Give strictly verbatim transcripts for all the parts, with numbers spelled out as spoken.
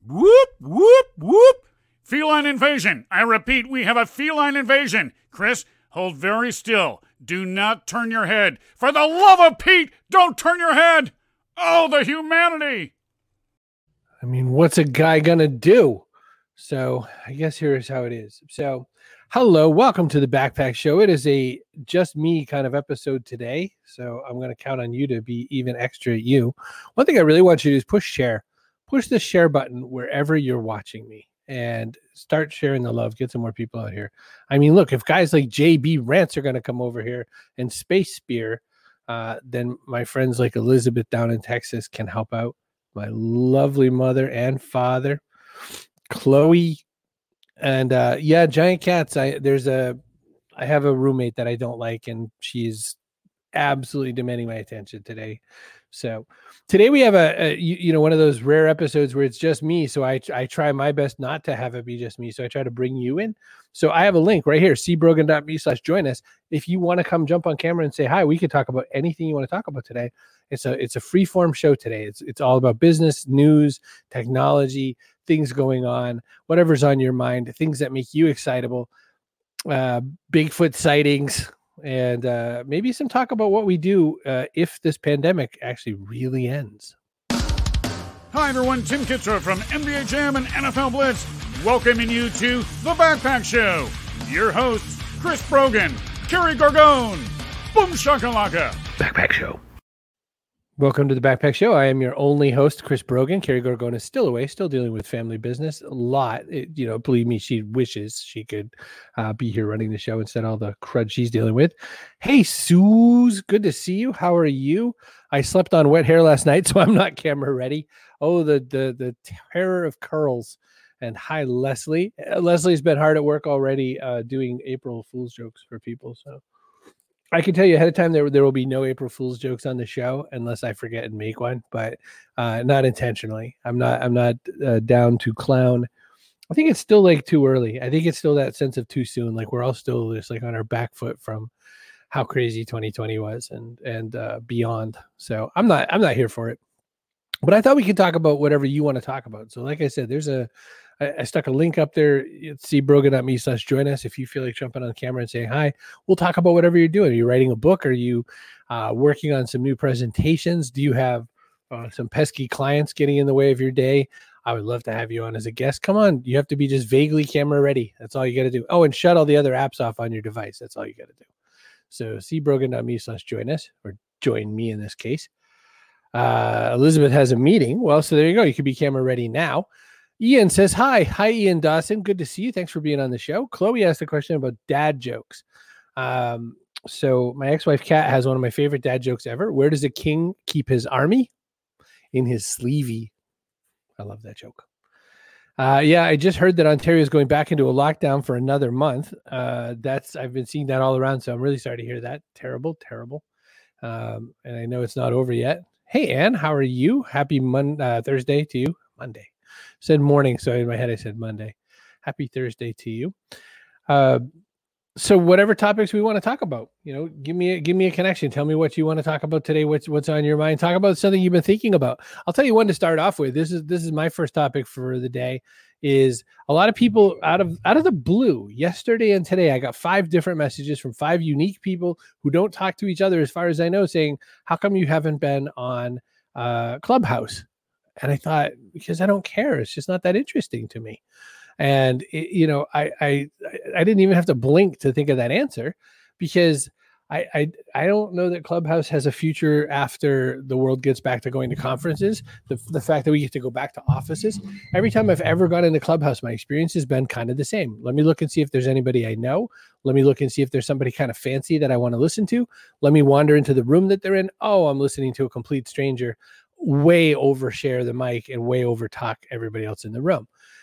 Whoop, whoop, whoop. Feline invasion. I repeat, we have a feline invasion. Chris, hold very still. Do not turn your head. For the love of Pete, don't turn your head. Oh, the humanity. I mean, what's a guy gonna do? So I guess here's how it is. So hello, welcome to the Backpack Show. It is a just me kind of episode today. So I'm going to count on you to be even extra you. One thing I really want you to do is push share. Push the share button wherever you're watching me and start sharing the love. Get some more people out here. I mean, look, if guys like J B Rants are going to come over here and Space Spear, uh, then my friends like Elizabeth down in Texas can help out. My lovely mother and father, Chloe, and uh, yeah, Giant Cats. I there's a I have a roommate that I don't like, and she's absolutely demanding my attention today. So today we have a, a you, you know one of those rare episodes where it's just me. So I I try my best not to have it be just me. So I try to bring you in. So I have a link right here, c brogan dot me slash join us. If you want to come jump on camera and say hi, we could talk about anything you want to talk about today. It's a it's a free form show today. It's it's all about business, news, technology, things going on, whatever's on your mind, things that make you excitable, uh, Bigfoot sightings, and uh, maybe some talk about what we do uh, if this pandemic actually really ends. Hi, everyone. Tim Kitzrow from N B A Jam and N F L Blitz, welcoming you to The Backpack Show. Your hosts, Chris Brogan, Kerry Gargone, Boom Shakalaka. Backpack Show. Welcome to the Backpack Show. I am your only host, Chris Brogan. Kerry Gargone is still away, still dealing with family business. A lot, it, you know, believe me, she wishes she could uh, be here running the show instead of all the crud she's dealing with. Hey, Suze, good to see you. How are you? I slept on wet hair last night, so I'm not camera ready. Oh, the the the terror of curls. And hi, Leslie. Uh, Leslie's been hard at work already uh, doing April Fool's jokes for people, so. I can tell you ahead of time there there will be no April Fool's jokes on the show unless I forget and make one, but uh, not intentionally. I'm not I'm not uh, down to clown. I think it's still like too early. I think it's still that sense of too soon. Like we're all still just like on our back foot from how crazy twenty twenty was and and uh, beyond. So I'm not I'm not here for it. But I thought we could talk about whatever you want to talk about. So like I said, there's a I, I stuck a link up there. It's c brogan dot me slash join us. If you feel like jumping on camera and saying hi, we'll talk about whatever you're doing. Are you writing a book? Are you uh, working on some new presentations? Do you have uh, some pesky clients getting in the way of your day? I would love to have you on as a guest. Come on. You have to be just vaguely camera ready. That's all you got to do. Oh, and shut all the other apps off on your device. That's all you got to do. So c brogan dot me slash join us, or join me in this case. Uh, Elizabeth has a meeting. Well, so there you go. You could be camera ready now. Ian says, hi. Hi, Ian Dawson. Good to see you. Thanks for being on the show. Chloe asked a question about dad jokes. Um, so my ex-wife, Kat, has one of my favorite dad jokes ever. Where does a king keep his army? In his sleevey. I love that joke. Uh, yeah, I just heard that Ontario is going back into a lockdown for another month. Uh, that's I've been seeing that all around, so I'm really sorry to hear that. Terrible, terrible. Um, and I know it's not over yet. Hey, Ann, how are you? Happy Mon- uh, Thursday to you. Monday. Said morning, so in my head I said Monday. Happy Thursday to you. Uh, so whatever topics we want to talk about, you know, give me a, give me a connection. Tell me what you want to talk about today. What's what's on your mind? Talk about something you've been thinking about. I'll tell you one to start off with. This is this is my first topic for the day. Is a lot of people out of out of the blue yesterday and today. I got five different messages from five unique people who don't talk to each other, as far as I know, saying, "How come you haven't been on uh, Clubhouse?" And I thought, because I don't care. It's just not that interesting to me. And, it, you know, I, I I didn't even have to blink to think of that answer, because I, I I don't know that Clubhouse has a future after the world gets back to going to conferences. The, the fact that we get to go back to offices. Every time I've ever gone into Clubhouse, my experience has been kind of the same. Let me look and see if there's anybody I know. Let me look and see if there's somebody kind of fancy that I want to listen to. Let me wander into the room that they're in. Oh, I'm listening to a complete stranger way overshare the mic and way over talk everybody else in the room.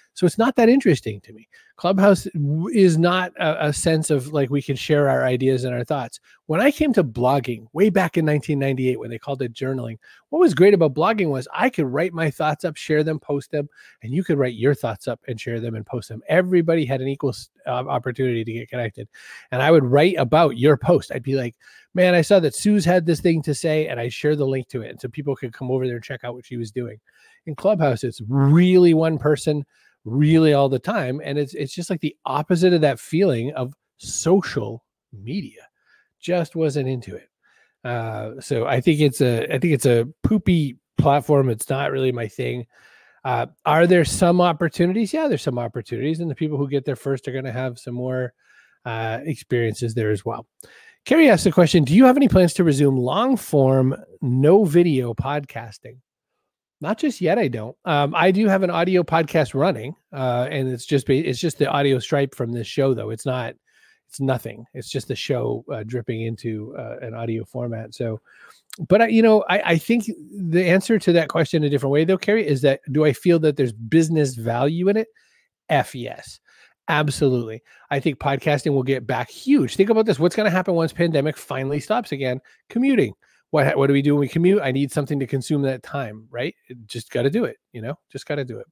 So it's not that interesting to me. Clubhouse is not a, a sense of like we can share our ideas and our thoughts. When I came to blogging way back in nineteen ninety-eight, when they called it journaling, what was great about blogging was I could write my thoughts up, share them, post them, and you could write your thoughts up and share them and post them. Everybody had an equal uh, opportunity to get connected. And I would write about your post. I'd be like, man, I saw that Suze had this thing to say, and I shared the link to it. And so people could come over there and check out what she was doing. In Clubhouse, it's really one person, really all the time. And it's it's just like the opposite of that feeling of social media. Just wasn't into it. Uh, so I think it's a I think it's a poopy platform. It's not really my thing. Uh, are there some opportunities? Yeah, there's some opportunities. And the people who get there first are going to have some more uh, experiences there as well. Carrie asked the question, do you have any plans to resume long form, no video podcasting? Not just yet. I don't. Um, I do have an audio podcast running, uh, and it's just it's just the audio stripe from this show, though. It's not. It's nothing. It's just the show uh, dripping into uh, an audio format. So, but I, you know, I, I think the answer to that question a different way, though, Carrie, is that do I feel that there's business value in it? F yes, absolutely. I think podcasting will get back huge. Think about this: what's going to happen once pandemic finally stops again? Commuting. What what do we do when we commute? I need something to consume that time, right? Just got to do it, you know, just got to do it.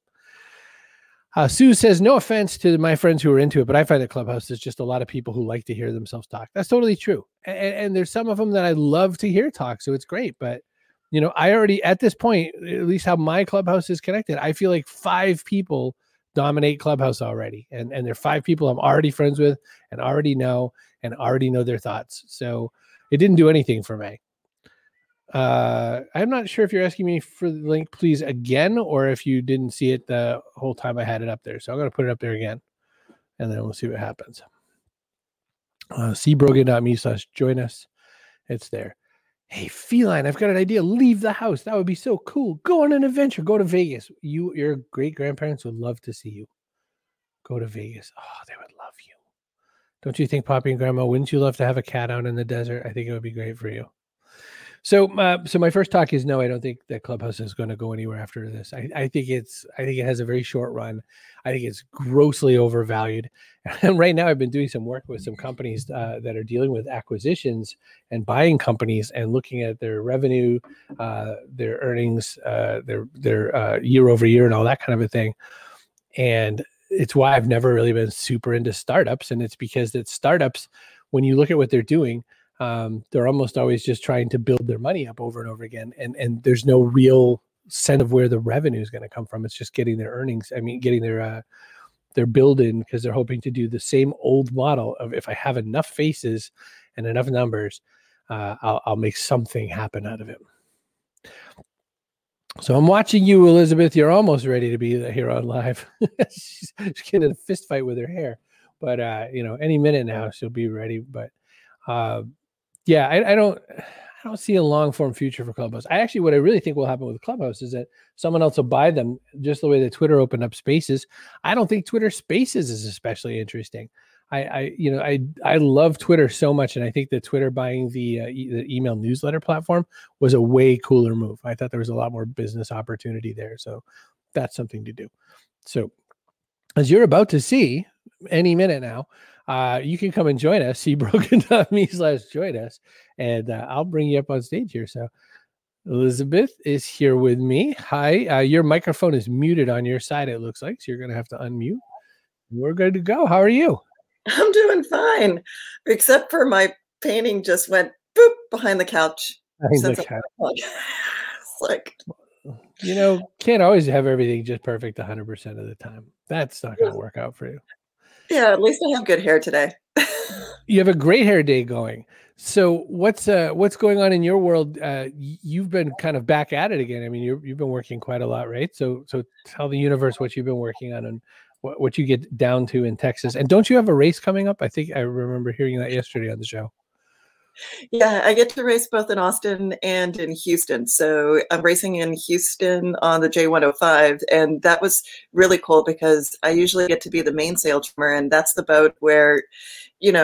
Uh, Sue says, no offense to my friends who are into it, but I find that Clubhouse is just a lot of people who like to hear themselves talk. That's totally true. And, and there's some of them that I love to hear talk. So it's great. But, you know, I already at this point, at least how my Clubhouse is connected, I feel like five people dominate Clubhouse already. And, and they're five people I'm already friends with and already know and already know their thoughts. So it didn't do anything for me. Uh, I'm not sure if you're asking me for the link, please, again, or if you didn't see it the whole time I had it up there. So I'm going to put it up there again, and then we'll see what happens. Uh, c brogan dot me slash join us. It's there. Hey, Feline, I've got an idea. Leave the house. That would be so cool. Go on an adventure. Go to Vegas. You, your great grandparents would love to see you. Go to Vegas. Oh, they would love you. Don't you think, Poppy and Grandma, wouldn't you love to have a cat out in the desert? I think it would be great for you. So, uh, so my first talk is no. I don't think that Clubhouse is going to go anywhere after this. I, I think it's. I think it has a very short run. I think it's grossly overvalued. And right now, I've been doing some work with some companies uh, that are dealing with acquisitions and buying companies and looking at their revenue, uh, their earnings, uh, their their uh, year over year, and all that kind of a thing. And it's why I've never really been super into startups. And it's because that startups, when you look at what they're doing, Um, they're almost always just trying to build their money up over and over again. And, and there's no real sense of where the revenue is going to come from. It's just getting their earnings. I mean, getting their, uh, their build in, because they're hoping to do the same old model of if I have enough faces and enough numbers, uh, I'll, I'll make something happen out of it. So I'm watching you, Elizabeth. You're almost ready to be here on live. she's, she's getting in a fist fight with her hair, but uh, you know, any minute now she'll be ready. But, uh, Yeah, I, I don't I don't see a long form future for Clubhouse. I actually, what I really think will happen with Clubhouse is that someone else will buy them, just the way that Twitter opened up Spaces. I don't think Twitter Spaces is especially interesting. I, I you know, I I love Twitter so much, and I think that Twitter buying the, uh, e- the email newsletter platform was a way cooler move. I thought there was a lot more business opportunity there, so that's something to do. So, as you're about to see any minute now, Uh, you can come and join us, c brogan dot me slash join us, and uh, I'll bring you up on stage here. So Elizabeth is here with me. Hi, uh, your microphone is muted on your side, it looks like, so you're going to have to unmute. We're good to go. How are you? I'm doing fine, except for my painting just went boop behind the couch. Behind the couch. It's like, you know, can't always have everything just perfect one hundred percent of the time. That's not going to work out for you. Yeah, at least I have good hair today. You have a great hair day going. So what's uh, what's going on in your world? Uh, you've been kind of back at it again. I mean, you're, you've been working quite a lot, right? So so tell the universe what you've been working on and what, what you get down to in Texas. And don't you have a race coming up? I think I remember hearing that yesterday on the show. Yeah, I get to race both in Austin and in Houston. So I'm racing in Houston on the J one oh five, and that was really cool because I usually get to be the mainsail trimmer, and that's the boat where, you know,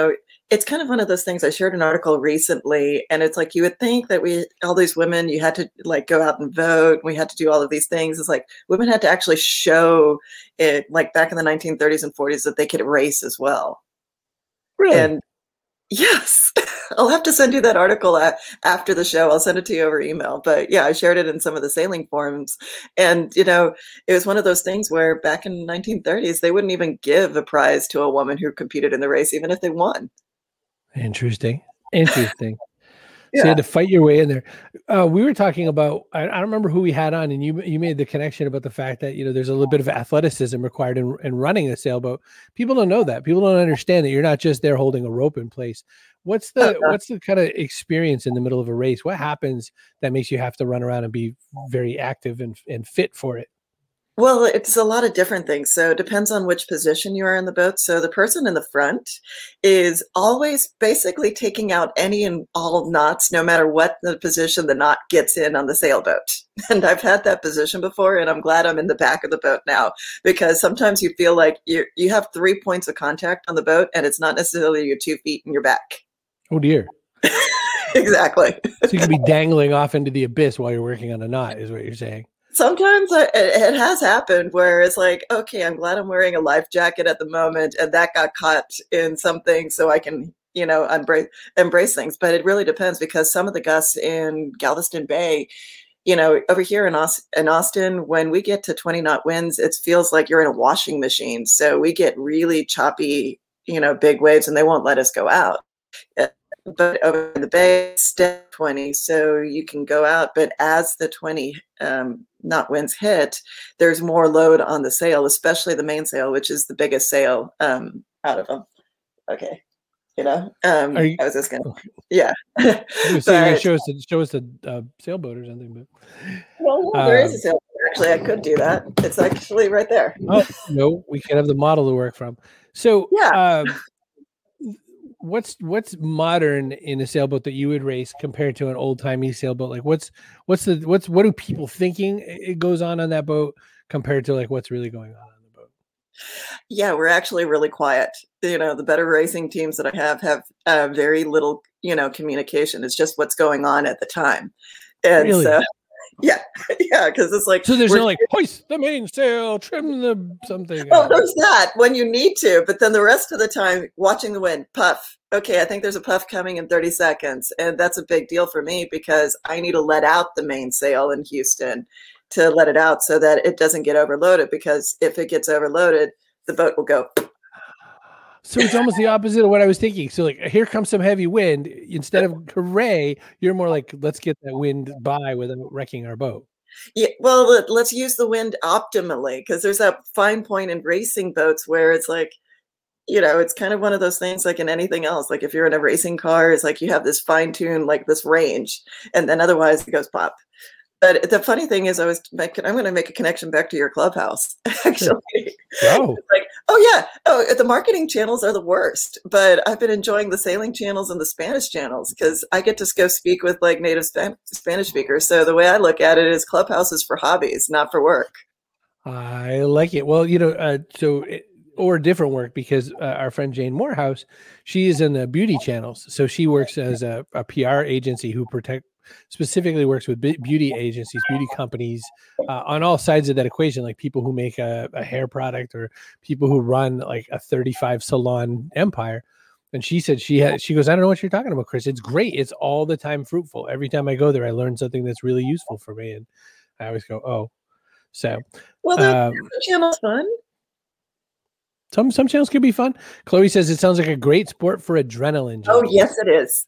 it's kind of one of those things. I shared an article recently, and it's like you would think that we, all these women, you had to like go out and vote. We had to do all of these things. It's like women had to actually show it, like back in the nineteen thirties and forties, that they could race as well. Really? And yes, I'll have to send you that article after the show. I'll send it to you over email. But yeah, I shared it in some of the sailing forums. And, you know, it was one of those things where back in the nineteen thirties, they wouldn't even give a prize to a woman who competed in the race, even if they won. Interesting. Interesting. Yeah. So you had to fight your way in there. Uh, we were talking about, I, I don't remember who we had on, and you you made the connection about the fact that, you know, there's a little bit of athleticism required in, in running a sailboat. People don't know that. People don't understand that you're not just there holding a rope in place. What's the uh-huh. what's the kind of experience in the middle of a race? What happens that makes you have to run around and be very active and, and fit for it? Well, it's a lot of different things. So it depends on which position you are in the boat. So the person in the front is always basically taking out any and all knots, no matter what the position the knot gets in on the sailboat. And I've had that position before, and I'm glad I'm in the back of the boat now, because sometimes you feel like you you have three points of contact on the boat, and it's not necessarily your two feet and your back. Oh, dear. Exactly. So you can be dangling off into the abyss while you're working on a knot, is what you're saying. Sometimes I, it has happened where it's like, okay, I'm glad I'm wearing a life jacket at the moment, and that got caught in something, so I can, you know, embrace embrace things. But it really depends, because some of the gusts in Galveston Bay, you know, over here in Austin, in Austin, when we get to twenty knot winds, it feels like you're in a washing machine. So we get really choppy, you know, big waves, and they won't let us go out. But over in the bay, step twenty, so you can go out. But as the twenty um, knot winds hit, there's more load on the sail, especially the mainsail, which is the biggest sail um, out of them. Okay, you know, um, you, I was just gonna, yeah. So you're gonna show us the, show us the uh, sailboat or something, but well, yeah, there um, is a sailboat. Actually, I could do that. It's actually right there. Oh no, we can have the model to work from. So yeah. Um, What's what's modern in a sailboat that you would race compared to an old timey sailboat? Like what's what's the what's what are people thinking it goes on on that boat compared to like what's really going on on the boat? Yeah, we're actually really quiet. You know, the better racing teams that I have have uh, very little, you know, communication. It's just what's going on at the time, and really? so. Yeah, yeah, because it's like so. There's no like hoist the mainsail, trim the something. Well, there's that when you need to, but then the rest of the time, watching the wind, puff. Okay, I think there's a puff coming in thirty seconds, and that's a big deal for me because I need to let out the mainsail in Houston to let it out so that it doesn't get overloaded. Because if it gets overloaded, the boat will go. So it's almost the opposite of what I was thinking. So like, here comes some heavy wind. Instead of hooray, you're more like, let's get that wind by without wrecking our boat. Yeah, well, let's use the wind optimally, because there's that fine point in racing boats where it's like, you know, it's kind of one of those things like in anything else. Like if you're in a racing car, it's like you have this fine tune, like this range, and then otherwise it goes pop. But the funny thing is, I was making, I'm going to make a connection back to your clubhouse, actually. Oh. Like, oh, yeah. Oh, the marketing channels are the worst. But I've been enjoying the sailing channels and the Spanish channels because I get to go speak with like native Span- Spanish speakers. So the way I look at it is clubhouse is for hobbies, not for work. I like it. Well, you know, uh, so it, or different work because uh, our friend Jane Morehouse, she is in the beauty channels. So she works as a, a P R agency who protect specifically works with beauty agencies, beauty companies uh, on all sides of that equation, like people who make a, a hair product or people who run like a thirty-five salon empire. And she said she had, she goes, I don't know what you're talking about, Chris. It's great. It's all the time fruitful. Every time I go there, I learn something that's really useful for me. And I always go, oh, so. Well, the um, channel's fun. Some, some channels can be fun. Chloe says it sounds like a great sport for adrenaline. Oh, yes, it is.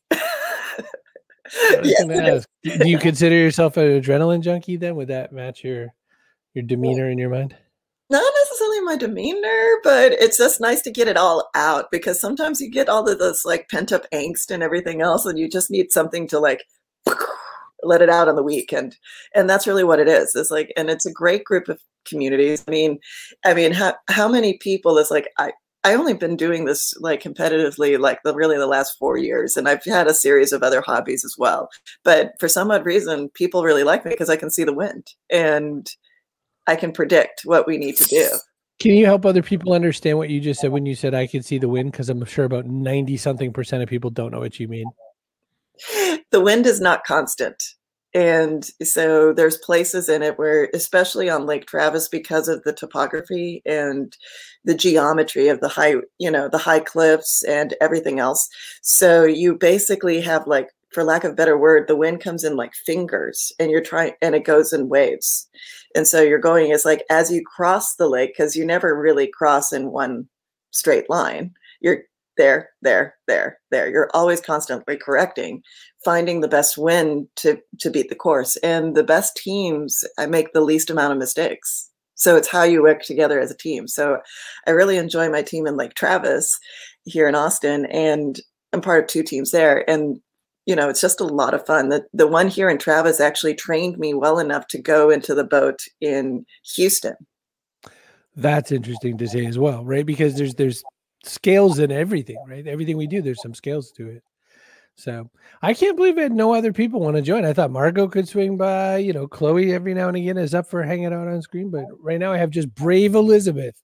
Yes. Do you consider yourself an adrenaline junkie then? Would that match your your demeanor in your mind? Not necessarily my demeanor, but it's just nice to get it all out because sometimes you get all of this like pent up angst and everything else, and you just need something to like let it out on the weekend. And that's really what it is. It's like, and it's a great group of communities. I mean, I mean, how how many people is like I. I only been doing this like competitively, like the really the last four years. And I've had a series of other hobbies as well. But for some odd reason, people really like me because I can see the wind and I can predict what we need to do. Can you help other people understand what you just said when you said I could see the wind? Because I'm sure about ninety something percent of people don't know what you mean. The wind is not constant. And so there's places in it where, especially on Lake Travis, because of the topography and the geometry of the high, you know, the high cliffs and everything else. So you basically have, like, for lack of a better word, the wind comes in like fingers, and you're trying, and it goes in waves. And so you're going, it's like as you cross the lake, because you never really cross in one straight line. You're there, there, there, there. You're always constantly correcting, finding the best wind to to beat the course. And the best teams make the least amount of mistakes. So it's how you work together as a team. So I really enjoy my team in Lake Travis here in Austin, and I'm part of two teams there. And you know, it's just a lot of fun. The the one here in Travis actually trained me well enough to go into the boat in Houston. That's interesting to say as well, right? Because there's there's scales in everything, right? Everything we do, there's some scales to it. So I can't believe that no other people want to join. I thought Margot could swing by, you know, Chloe every now and again is up for hanging out on screen, but right now I have just brave Elizabeth.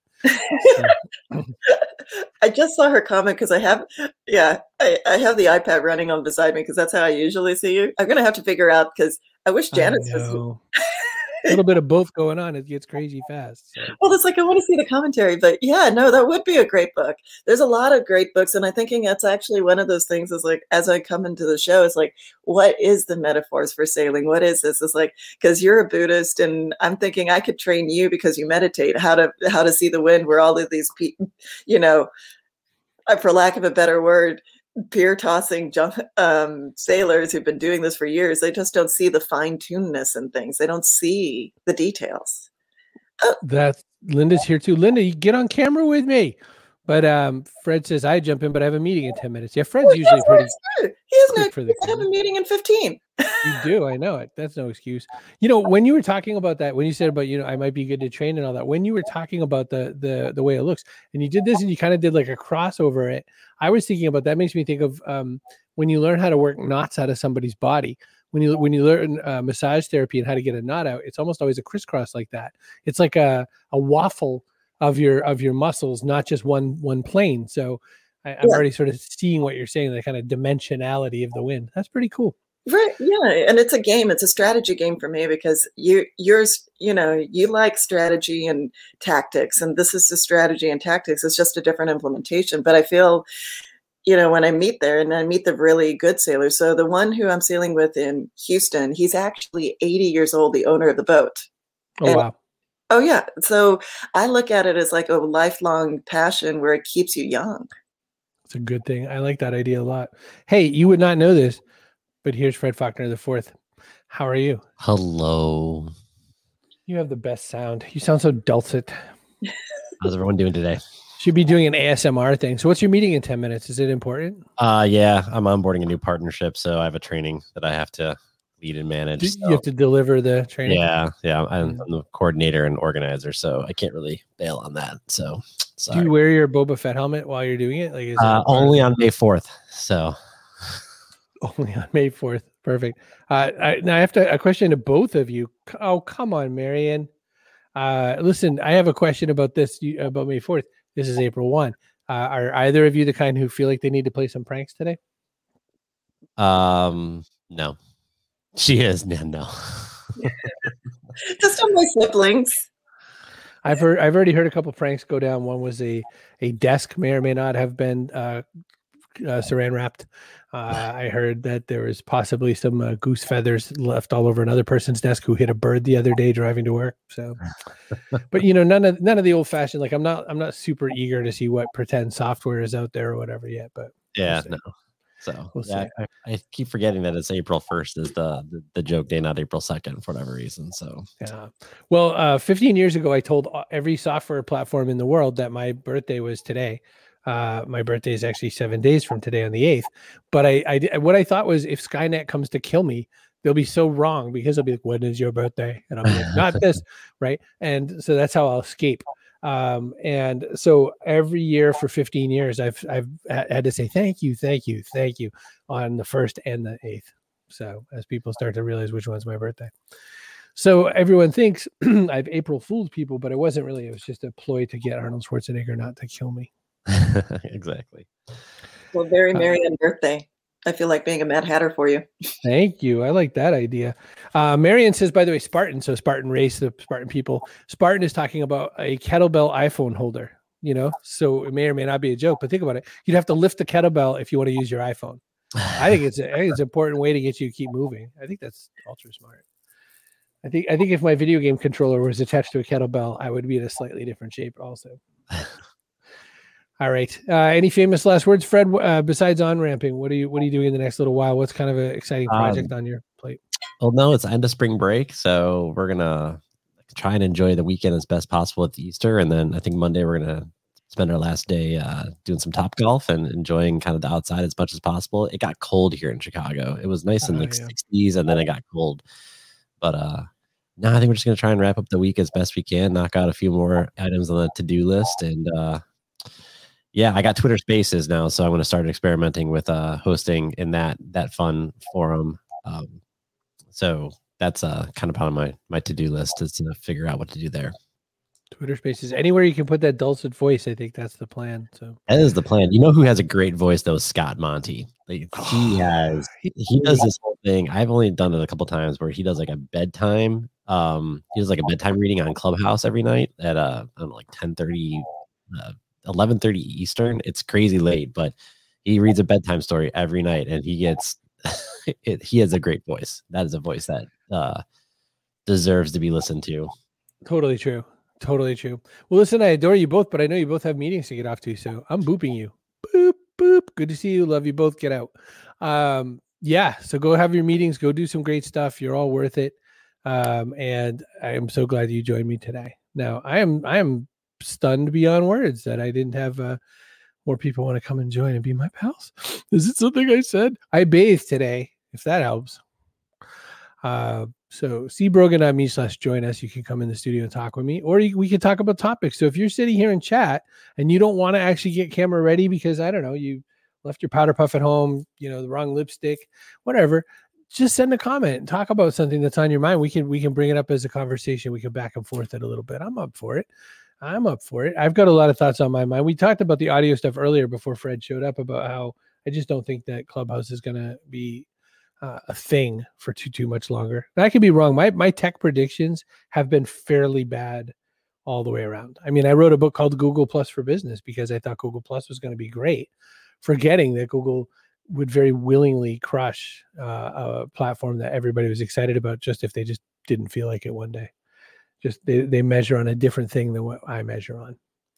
I just saw her comment because I have, yeah, I, I have the iPad running on beside me because that's how I usually see you. I'm going to have to figure out, because I wish Janice I was. a little bit of both going on. It gets crazy fast. So. Well, it's like, I want to see the commentary, but yeah, no, that would be a great book. There's a lot of great books. And I'm thinking that's actually one of those things is like, as I come into the show, it's like, what is the metaphors for sailing? What is this? It's like, because you're a Buddhist, and I'm thinking I could train you because you meditate how to, how to see the wind, where all of these people, you know, for lack of a better word, peer tossing um, sailors who've been doing this for years, they just don't see the fine tunedness in things. They don't see the details. Oh. That's Linda's here too. Linda, you get on camera with me. But um, Fred says I jump in, but I have a meeting in ten minutes. Yeah, Fred's well, usually pretty. He has no excuse. I have a meeting in fifteen. You do, I know it. That's no excuse. You know, when you were talking about that, when you said about, you know, I might be good to train and all that, when you were talking about the the the way it looks, and you did this and you kind of did like a crossover it, I was thinking about that makes me think of um when you learn how to work knots out of somebody's body. When you when you learn uh, massage therapy and how to get a knot out, it's almost always a crisscross like that. It's like a a waffle of your of your muscles, not just one one plane. So I, I'm yeah. already sort of seeing what you're saying, the kind of dimensionality of the wind. That's pretty cool. Right. Yeah. And it's a game. It's a strategy game for me, because you yours, you know, you like strategy and tactics, and this is the strategy and tactics. It's just a different implementation. But I feel, you know, when I meet there and I meet the really good sailors. So the one who I'm sailing with in Houston, he's actually eighty years old, the owner of the boat. Oh, and, wow. Oh, yeah. So I look at it as like a lifelong passion where it keeps you young. It's a good thing. I like that idea a lot. Hey, you would not know this, but here's Fred Faulkner the fourth. How are you? Hello. You have the best sound. You sound so dulcet. How's everyone doing today? Should be doing an A S M R thing. So what's your meeting in ten minutes? Is it important? Uh, yeah, I'm onboarding a new partnership, so I have a training that I have to lead and manage. Do so. You have to deliver the training? Yeah, yeah. I'm, I'm the coordinator and organizer, so I can't really bail on that. So sorry. Do you wear your Boba Fett helmet while you're doing it? Like is uh, it only on May fourth. So only on May fourth. Perfect. Uh, I, now I have to, a question to both of you. Oh, come on, Marion. Uh, listen, I have a question about this, about May fourth. This is April first. Uh, are either of you the kind who feel like they need to play some pranks today? Um, no. She is. No, no. Just on my siblings. I've heard, I've already heard a couple pranks go down. One was a, a desk may or may not have been uh, uh, saran wrapped. Uh, I heard that there was possibly some uh, goose feathers left all over another person's desk who hit a bird the other day driving to work. So, but you know, none of none of the old fashioned. Like I'm not I'm not super eager to see what pretend software is out there or whatever yet. But yeah, we'll no. So we'll yeah, I, I keep forgetting that it's April first is the, the the joke day, not April second for whatever reason. So yeah. Well, uh, fifteen years ago, I told every software platform in the world that my birthday was today. Uh, my birthday is actually seven days from today on the eighth. But I, I, what I thought was if Skynet comes to kill me, they'll be so wrong because they'll be like, when is your birthday? And I'll be like, not this. Right. And so that's how I'll escape. Um, and so every year for fifteen years, I've, I've had to say, thank you, thank you, thank you on the first and the eighth. So as people start to realize which one's my birthday. So everyone thinks I've April fooled people, but it wasn't really. It was just a ploy to get Arnold Schwarzenegger not to kill me. Exactly. Well, very merry uh, birthday. I feel like being a Mad Hatter for you. Thank you. I like that idea. Uh, Marion says, by the way, Spartan. So Spartan Race, the Spartan people. Spartan is talking about a kettlebell iPhone holder, you know, so it may or may not be a joke, but think about it. You'd have to lift the kettlebell if you want to use your iPhone. I think it's, a, I think it's an important way to get you to keep moving. I think that's ultra smart. I think, I think if my video game controller was attached to a kettlebell, I would be in a slightly different shape also. All right. Uh, any famous last words, Fred? Uh, besides on ramping, what are you what are you doing in the next little while? What's kind of an exciting project um, on your plate? Well, no, it's end of spring break, so we're gonna try and enjoy the weekend as best possible at the Easter, and then I think Monday we're gonna spend our last day uh, doing some Top Golf and enjoying kind of the outside as much as possible. It got cold here in Chicago. It was nice in the oh, yeah. sixties, and then it got cold. But uh, no, I think we're just gonna try and wrap up the week as best we can, knock out a few more items on the to-do list, and. Uh, Yeah, I got Twitter Spaces now, so I'm going to start experimenting with uh, hosting in that that fun forum. Um, so that's uh, kind of part of my my to do list is to figure out what to do there. Twitter Spaces, anywhere you can put that dulcet voice, I think that's the plan. So that is the plan. You know who has a great voice though? Scott Monty. Like, he has. He does this whole thing. I've only done it a couple times where he does like a bedtime. Um, he does like a bedtime reading on Clubhouse every night at uh, I don't know, like ten thirty. Uh, eleven thirty Eastern. It's crazy late, but he reads a bedtime story every night, and he gets it, he has a great voice. That is a voice that uh deserves to be listened to. Totally true. Totally true. Well, listen, I adore you both, but I know you both have meetings to get off to, so I'm booping you. Boop, boop. Good to see you. Love you both. Get out. Um, yeah, so go have your meetings. Go do some great stuff. You're all worth it. Um, and I am so glad you joined me today. Now, I am I am stunned beyond words that I didn't have uh, more people want to come and join and be my pals. Is it something I said? I bathed today, if that helps. Uh, so see brogan.me slash join us. You can come in the studio and talk with me, or you, we can talk about topics. So if you're sitting here and chat and you don't want to actually get camera ready because, I don't know, you left your powder puff at home, you know, the wrong lipstick, whatever, just send a comment and talk about something that's on your mind. We can, we can bring it up as a conversation. We can back and forth it a little bit. I'm up for it. I'm up for it. I've got a lot of thoughts on my mind. We talked about the audio stuff earlier before Fred showed up about how I just don't think that Clubhouse is going to be uh, a thing for too, too much longer. And I could be wrong. My, my tech predictions have been fairly bad all the way around. I mean, I wrote a book called Google Plus for Business because I thought Google Plus was going to be great, forgetting that Google would very willingly crush uh, a platform that everybody was excited about just if they just didn't feel like it one day. Just they, they measure on a different thing than what I measure on.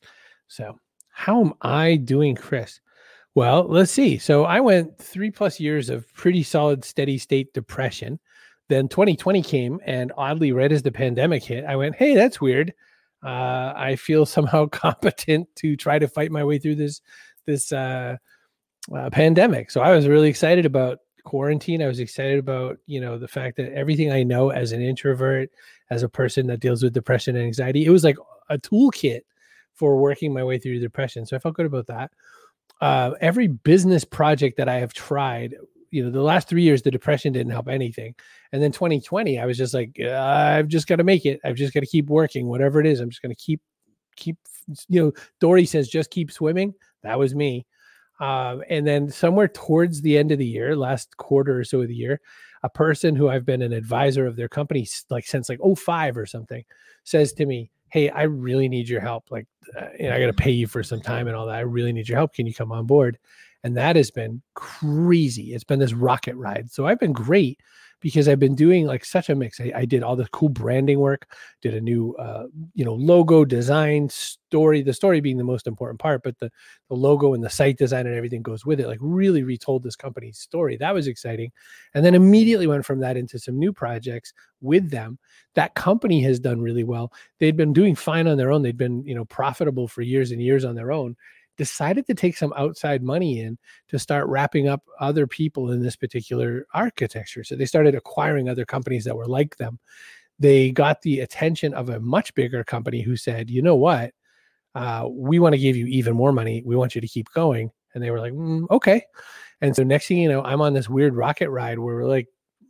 So how am I doing, Chris? Well, let's see. So I went three plus years of pretty solid, steady state depression. Then twenty twenty came, and oddly, right as the pandemic hit, I went, hey, that's weird. Uh, I feel somehow competent to try to fight my way through this, this uh, uh, pandemic. So I was really excited about quarantine. I was excited about, you know, the fact that everything I know as an introvert, as a person that deals with depression and anxiety, it was like a toolkit for working my way through depression. So I felt good about that. Uh, every business project that I have tried, you know, the last three years, the depression didn't help anything. And then twenty twenty, I was just like, uh, I've just got to make it. I've just got to keep working, whatever it is. I'm just going to keep, keep, you know, Dory says, just keep swimming. That was me. Um, and then somewhere towards the end of the year, last quarter or so of the year, a person who I've been an advisor of their company like since like oh five or something says to me, hey, I really need your help. Like, uh, you know, I got to pay you for some time and all that. I really need your help. Can you come on board? And that has been crazy. It's been this rocket ride. So I've been great because I've been doing like such a mix. I, I did all the cool branding work, did a new, uh, you know, logo design, story, the story being the most important part, but the, the logo and the site design and everything goes with it, like really retold this company's story. That was exciting. And then immediately went from that into some new projects with them. That company has done really well. They'd been doing fine on their own. They'd been, you know, profitable for years and years on their own. Decided to take some outside money in to start wrapping up other people in this particular architecture. So they started acquiring other companies that were like them. They got the attention of a much bigger company who said, you know what, uh, we want to give you even more money. We want you to keep going. And they were like, mm, okay. And so next thing you know, I'm on this weird rocket ride where we're like,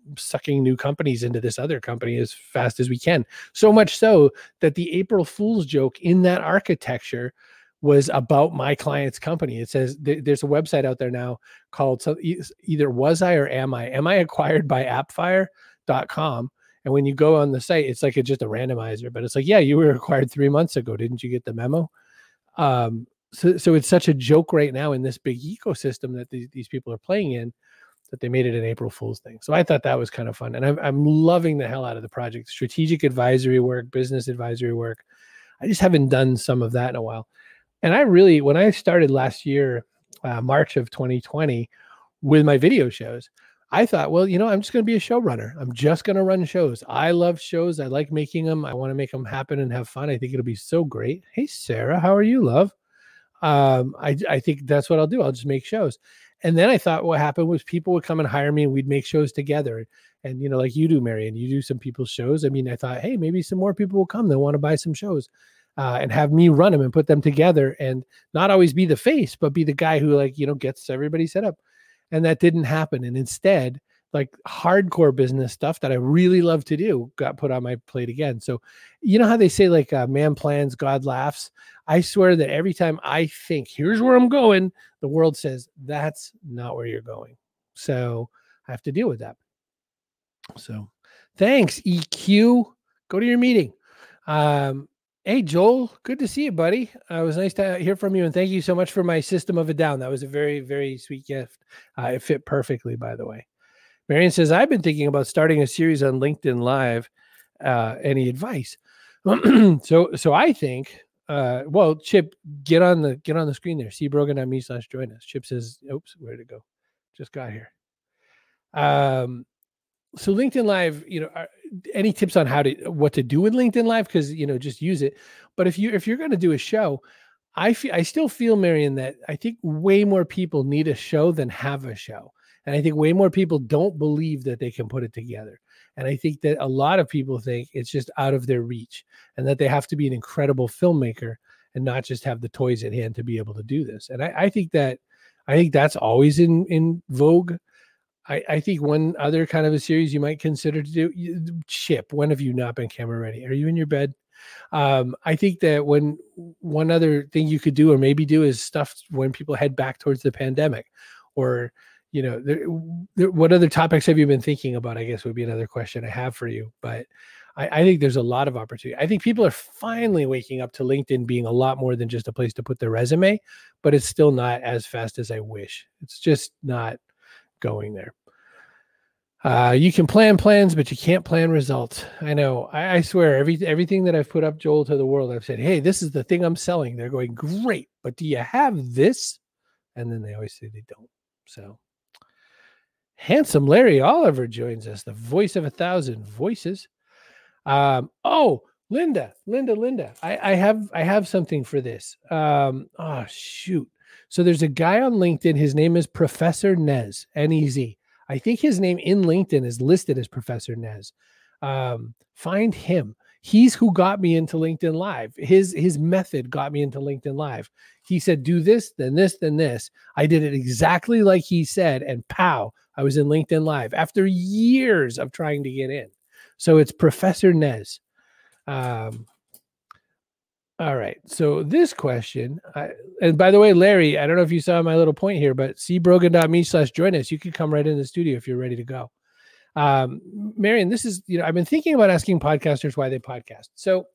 sucking new companies into this other company as fast as we can. So much so that the April Fool's joke in that architecture was about my client's company. It says th- there's a website out there now called so either was I or am I? Am I acquired by appfire dot com? And when you go on the site, it's like a, just a randomizer, but it's like, yeah, you were acquired three months ago. Didn't you get the memo? Um, so, so it's such a joke right now in this big ecosystem that these, these people are playing in, that they made it an April Fool's thing. So I thought that was kind of fun. And I'm, I'm loving the hell out of the project. Strategic advisory work, business advisory work. I just haven't done some of that in a while. And I really, when I started last year, uh, March of twenty twenty with my video shows, I thought, well, you know, I'm just going to be a showrunner. I'm just going to run shows. I love shows. I like making them. I want to make them happen and have fun. I think it'll be so great. Hey, Sarah, how are you, love? Um, I, I think that's what I'll do. I'll just make shows. And then I thought what happened was people would come and hire me and we'd make shows together. And, you know, like you do, Marion, you do some people's shows. I mean, I thought, hey, maybe some more people will come. They'll want to buy some shows uh, and have me run them and put them together and not always be the face, but be the guy who, like, you know, gets everybody set up. And that didn't happen. And instead, like hardcore business stuff that I really love to do got put on my plate again. So, you know how they say, like, uh, man plans, God laughs. I swear that every time I think, here's where I'm going, the world says, that's not where you're going. So I have to deal with that. So thanks, E Q. Go to your meeting. Um, hey, Joel, good to see you, buddy. Uh, it was nice to hear from you. And thank you so much for my System of a Down. That was a very, very sweet gift. Uh, it fit perfectly, by the way. Marion says, I've been thinking about starting a series on LinkedIn Live. Uh, any advice? so, so I think, uh, well, Chip, get on the, get on the screen there. See Brogan dot me slash join us. Chip says, oops, where'd it go? Just got here. Um, so LinkedIn Live, you know, are, any tips on how to, what to do with LinkedIn Live? Cause, you know, just use it. But if you, if you're going to do a show, I feel, I still feel, Marion, that I think way more people need a show than have a show. And I think way more people don't believe that they can put it together. And I think that a lot of people think it's just out of their reach and that they have to be an incredible filmmaker and not just have the toys at hand to be able to do this. And I, I think that, I think that's always in, in vogue. I, I think one other kind of a series you might consider to do, Chip, when have you not been camera ready? Are you in your bed? Um, I think that when one other thing you could do or maybe do is stuff when people head back towards the pandemic, or, you know, there, there, what other topics have you been thinking about? I guess would be another question I have for you. But I, I think there's a lot of opportunity. I think people are finally waking up to LinkedIn being a lot more than just a place to put their resume, but it's still not as fast as I wish. It's just not going there. Uh, you can plan plans, but you can't plan results. I know. I, I swear, every everything that I've put up, Joel, to the world, I've said, hey, this is the thing I'm selling. They're going, great, but do you have this? And then they always say they don't. So handsome Larry Oliver joins us, the voice of a thousand voices. Um, oh, Linda, Linda, Linda, I, I have I have something for this. Um, oh, shoot. So there's a guy on LinkedIn. His name is Professor Nez, N E Z. I think his name in LinkedIn is listed as Professor Nez. Um, find him. He's who got me into LinkedIn Live. His, his method got me into LinkedIn Live. He said, do this, then this, then this. I did it exactly like he said, and pow, I was in LinkedIn Live after years of trying to get in. So it's Professor Nez. Um, all right. So this question, I, and by the way, Larry, I don't know if you saw my little point here, but see brogan dot me slash join us. You can come right in the studio if you're ready to go. Um, Marion, this is, you know, I've been thinking about asking podcasters why they podcast. So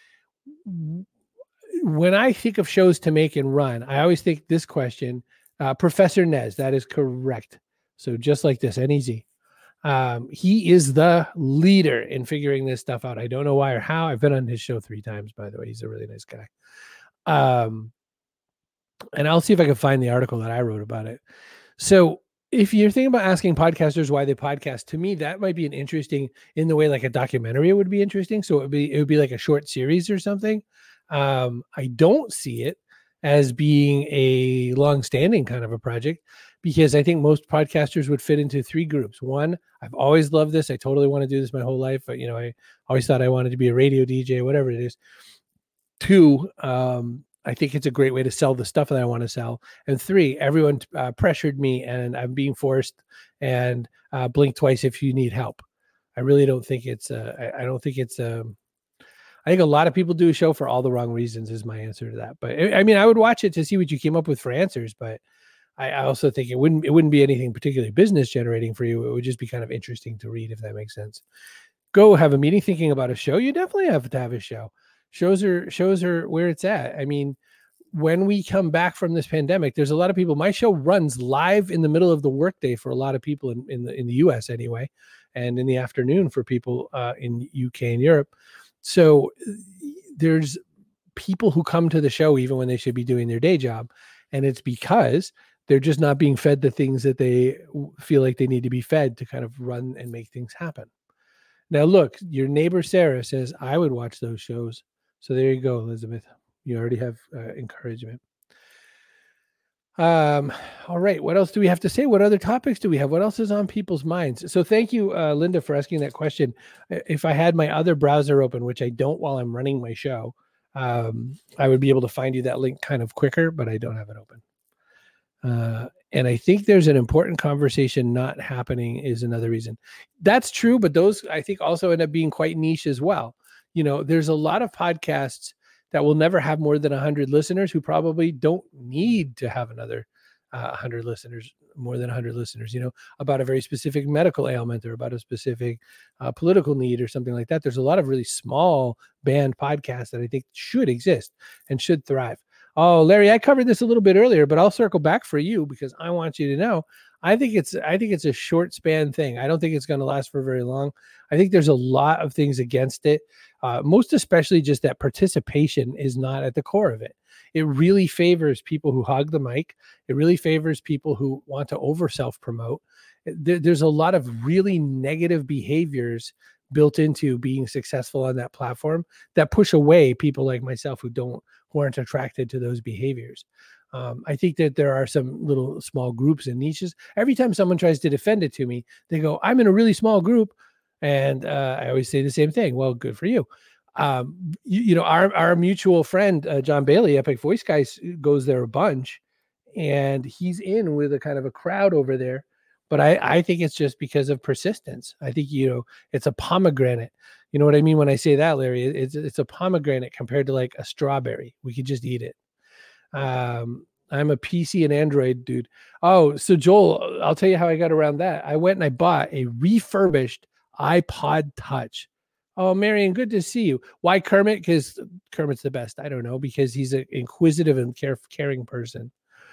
when I think of shows to make and run, I always think this question, uh, Professor Nez, that is correct. So just like this, N E Z. Um, he is the leader in figuring this stuff out. I don't know why or how. I've been on his show three times, by the way. He's a really nice guy. Um, and I'll see if I can find the article that I wrote about it. So if you're thinking about asking podcasters why they podcast, to me, that might be an interesting, in the way like a documentary would be interesting. So it would be, it would be like a short series or something. Um, I don't see it as being a long-standing kind of a project, because I think most podcasters would fit into three groups. One, I've always loved this. I totally want to do this my whole life. But, you know, I always thought I wanted to be a radio D J, whatever it is. Two, um, I think it's a great way to sell the stuff that I want to sell. And three, everyone uh, pressured me and I'm being forced, and uh, blink twice if you need help. I really don't think it's, uh, I, I don't think it's, um, I think a lot of people do a show for all the wrong reasons is my answer to that. But I mean, I would watch it to see what you came up with for answers, but I, I also think it wouldn't, it wouldn't be anything particularly business generating for you. It would just be kind of interesting to read, if that makes sense. Go have a meeting thinking about a show. You definitely have to have a show. Shows are, shows are where it's at. I mean, when we come back from this pandemic, there's a lot of people, my show runs live in the middle of the workday for a lot of people in, in the, in the U S anyway, and in the afternoon for people uh, in U K and Europe. So there's people who come to the show even when they should be doing their day job. And it's because they're just not being fed the things that they feel like they need to be fed to kind of run and make things happen. Now, look, your neighbor Sarah says, I would watch those shows. So there you go, Elizabeth. You already have uh, encouragement. Um, all right. What else do we have to say? What other topics do we have? What else is on people's minds? So thank you, uh, Linda, for asking that question. If I had my other browser open, which I don't while I'm running my show, um, I would be able to find you that link kind of quicker, but I don't have it open. Uh, and I think there's an important conversation not happening is another reason. That's true, but those I think also end up being quite niche as well. You know, there's a lot of podcasts that will never have more than one hundred listeners who probably don't need to have another uh, one hundred listeners, more than one hundred listeners, you know, about a very specific medical ailment or about a specific uh, political need or something like that. There's a lot of really small band podcasts that I think should exist and should thrive. Oh, Larry, I covered this a little bit earlier, but I'll circle back for you because I want you to know. I think it's I think it's a short span thing. I don't think it's going to last for very long. I think there's a lot of things against it, uh, most especially just that participation is not at the core of it. It really favors people who hog the mic. It really favors people who want to over self-promote. There, there's a lot of really negative behaviors built into being successful on that platform that push away people like myself who don't who aren't attracted to those behaviors. Um, I think that there are some little small groups and niches. Every time someone tries to defend it to me, they go, I'm in a really small group. And uh, I always say the same thing. Well, good for you. Um, you, you know, our, our mutual friend, uh, John Bailey, Epic Voice Guys, goes there a bunch. And he's in with a kind of a crowd over there. But I, I think it's just because of persistence. I think, you know, it's a pomegranate. You know what I mean when I say that, Larry? It's, it's a pomegranate compared to like a strawberry. We could just eat it. Um, I'm a P C and Android dude. Oh, so Joel, I'll tell you how I got around that. I went and I bought a refurbished iPod Touch. Oh, Marion, good to see you. Why Kermit? Because Kermit's the best. I don't know, because he's an inquisitive and care, caring person.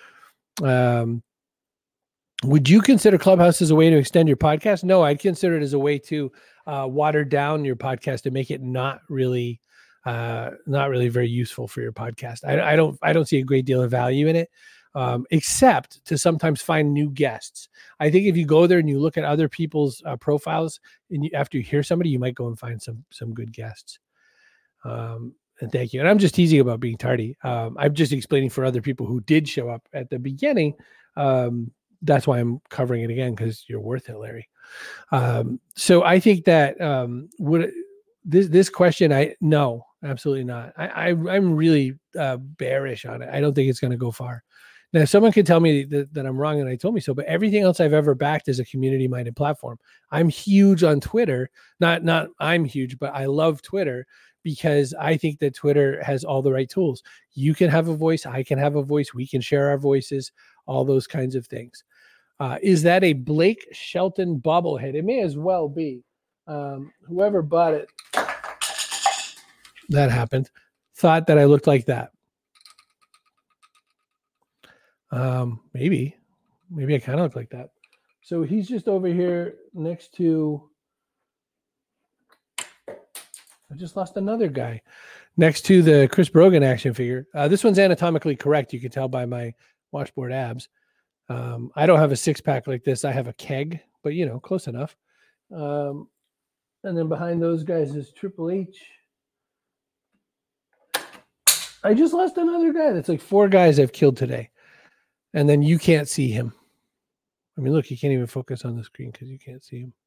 Um, would you consider Clubhouse as a way to extend your podcast? No, I'd consider it as a way to uh, water down your podcast and make it not really uh, not really very useful for your podcast. I, I don't, I don't see a great deal of value in it, um, except to sometimes find new guests. I think if you go there and you look at other people's uh, profiles, and you, after you hear somebody, you might go and find some, some good guests. Um, and thank you. And I'm just teasing about being tardy. Um, I'm just explaining for other people who did show up at the beginning. Um, that's why I'm covering it again, because you're worth it, Larry. Um, so I think that um, would this this question, I no, absolutely not. I, I I'm really uh, bearish on it. I don't think it's going to go far. Now, someone could tell me that, that I'm wrong, and I told me so. But everything else I've ever backed is a community-minded platform. I'm huge on Twitter. Not not I'm huge, but I love Twitter because I think that Twitter has all the right tools. You can have a voice. I can have a voice. We can share our voices. All those kinds of things. Uh, is that a Blake Shelton bobblehead? It may as well be. Um, whoever bought it, that happened, thought that I looked like that. Um, maybe, maybe I kind of look like that. So he's just over here next to, I just lost another guy next to the Chris Brogan action figure. Uh, this one's anatomically correct. You can tell by my washboard abs. Um, I don't have a six pack like this. I have a keg, but you know, close enough. Um, and then behind those guys is Triple H. I just lost another guy. That's like four guys I've killed today. And then you can't see him. I mean, look, you can't even focus on the screen because you can't see him.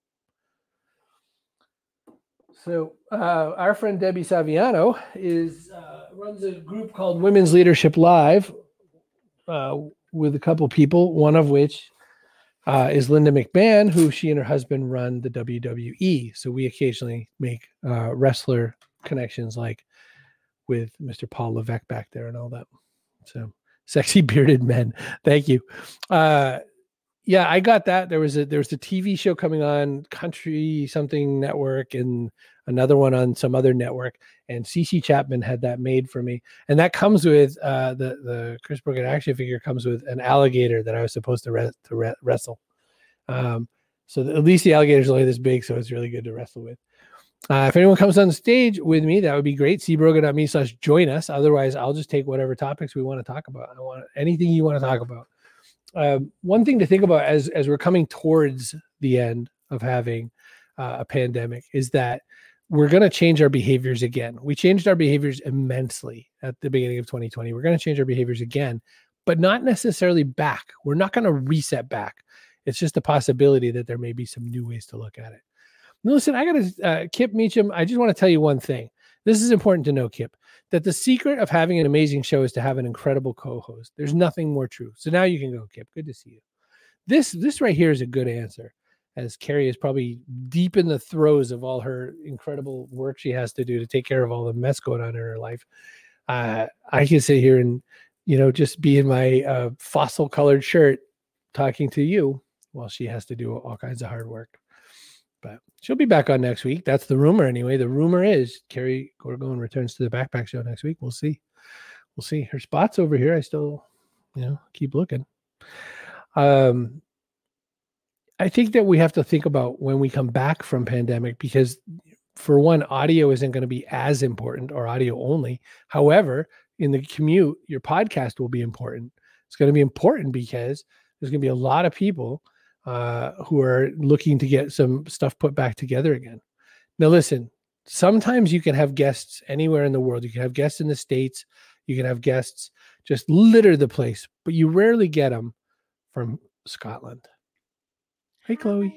So uh, our friend Debbie Saviano is uh, runs a group called Women's Leadership Live uh, with a couple people, one of which uh, is Linda McMahon, who she and her husband run the W W E. So we occasionally make uh, wrestler connections, like with Mister Paul Levesque back there and all that. So sexy bearded men. Thank you. Uh, yeah, I got that. There was a there was a T V show coming on Country something network and another one on some other network. And Cece Chapman had that made for me. And that comes with uh, the the Chris Brogan action figure comes with an alligator that I was supposed to re- to re- wrestle. Um, so the, at least the alligator's only this big, so it's really good to wrestle with. Uh, if anyone comes on stage with me, that would be great. c brogan dot me slash join us. Otherwise, I'll just take whatever topics we want to talk about. I want anything you want to talk about. Um, one thing to think about as, as we're coming towards the end of having uh, a pandemic is that we're going to change our behaviors again. We changed our behaviors immensely at the beginning of twenty twenty. We're going to change our behaviors again, but not necessarily back. We're not going to reset back. It's just a possibility that there may be some new ways to look at it. Now, listen, I got to, uh, Kip Meacham, I just want to tell you one thing. This is important to know, Kip, that the secret of having an amazing show is to have an incredible co-host. There's nothing more true. So now you can go, Kip. Good to see you. This this right here is a good answer, as Carrie is probably deep in the throes of all her incredible work she has to do to take care of all the mess going on in her life. Uh, I can sit here and, you know, just be in my uh, fossil-colored shirt talking to you while she has to do all kinds of hard work. But she'll be back on next week. That's the rumor anyway. The rumor is Carrie Gorgone returns to the Backpack Show next week. We'll see. We'll see. Her spot's over here. I still, you know, keep looking. Um, I think that we have to think about when we come back from pandemic, because for one, audio isn't going to be as important, or audio only. However, in the commute, your podcast will be important. It's going to be important because there's going to be a lot of people Uh, who are looking to get some stuff put back together again. Now, listen, sometimes you can have guests anywhere in the world. You can have guests in the States. You can have guests just litter the place, but you rarely get them from Scotland. Hey, Chloe.